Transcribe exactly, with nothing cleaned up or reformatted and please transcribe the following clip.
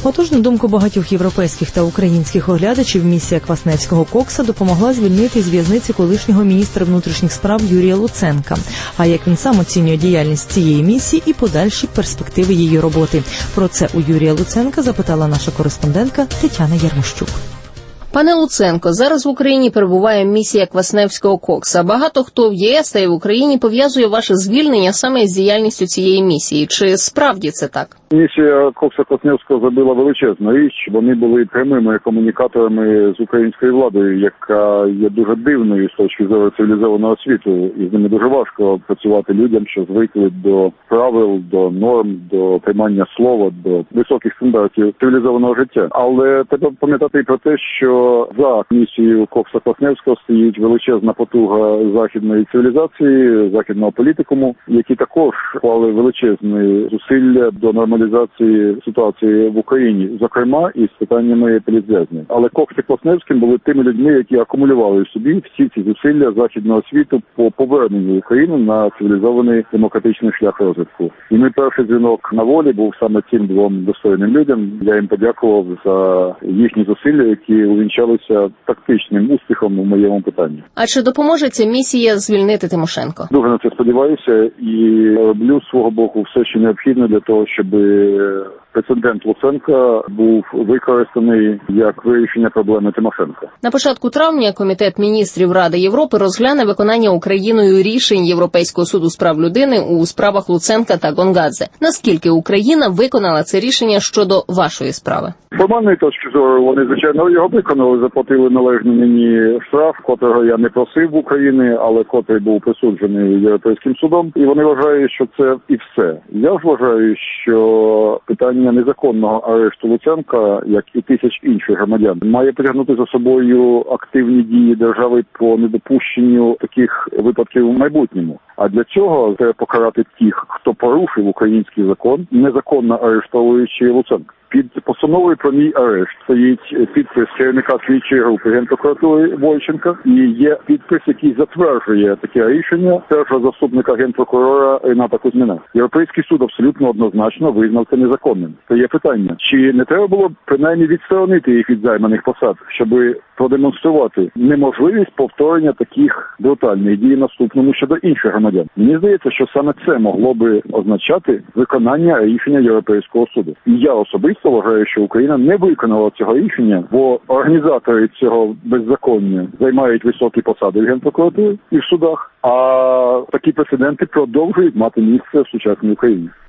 Отож, на думку багатьох європейських та українських оглядачів, місія Квасневського Кокса допомогла звільнити з в'язниці колишнього міністра внутрішніх справ Юрія Луценка. А як він сам оцінює діяльність цієї місії і подальші перспективи її роботи? Про це у Юрія Луценка запитала наша кореспондентка Тетяна Ярмощук. Пане Луценко, зараз в Україні перебуває місія Квасневського Кокса. Багато хто в ЄС та й в Україні пов'язує ваше звільнення саме з діяльністю цієї місії. Чи справді це так? Місія Кокса Квасневського зробила величезну річ. Вони були прямими комунікаторами з українською владою, яка є дуже дивною з точки зору цивілізованого світу. І з ними дуже важко працювати людям, що звикли до правил, до норм, до тримання слова, до високих стандартів цивілізованого життя. Але треба пам'ятати і про те, що за місією Кокса Квасневського стоїть величезна потуга західної цивілізації, західного політикуму, які також вклали величезні зусилля до нормалізації ситуації в Україні, зокрема і з питаннями політв'язнів. Але Кокс і Квасневським були тими людьми, які акумулювали в собі всі ці зусилля західного світу по поверненню України на цивілізований демократичний шлях розвитку. І мій перший дзвінок на волі був саме цим двом достойним людям. Я їм подякував за їхні зусилля, які увінчалися тактичним успіхом у моєму питанні. А чи допоможе ця місія звільнити Тимошенко? Дуже на це сподіваюся і роблю з свого боку все, що необхідно для того, щоб прецедент Луценка був використаний як вирішення проблеми Тимошенко. На початку травня Комітет міністрів Ради Європи розгляне виконання Україною рішень Європейського суду з прав людини у справах Луценка та Гонгадзе. Наскільки Україна виконала це рішення щодо вашої справи? З формальної точки зору вони, звичайно, його виконали, заплатили належний мені штраф, котрого я не просив в Україні, але котрий був присуджений Європейським судом. І вони вважають, що це і все. Я ж вважаю, що питання незаконного арешту Луценка, як і тисяч інших громадян, має притягнути за собою активні дії держави по недопущенню таких випадків у майбутньому. А для цього треба покарати тих, хто порушив український закон, незаконно арештовуючи Луценка. Під постановою про мій арешт стоїть підпис керівника слідчої групи Генпрокуратури Войченка і є підпис, який затверджує таке рішення першого заступника генпрокурора Рената Кузьміна. Європейський суд абсолютно однозначно визнав це незаконним. То є питання, чи не треба було принаймні відсторонити їх від займаних посад, щоб продемонструвати неможливість повторення таких брутальних дій наступному щодо інших громадян. Мені здається, що саме це могло би означати виконання рішення Європейського суду. І я особисто вважаю, що Україна не виконала цього рішення, бо організатори цього беззаконня займають високі посади в Генпрокуратурі і в судах, а такі прецеденти продовжують мати місце в сучасній Україні.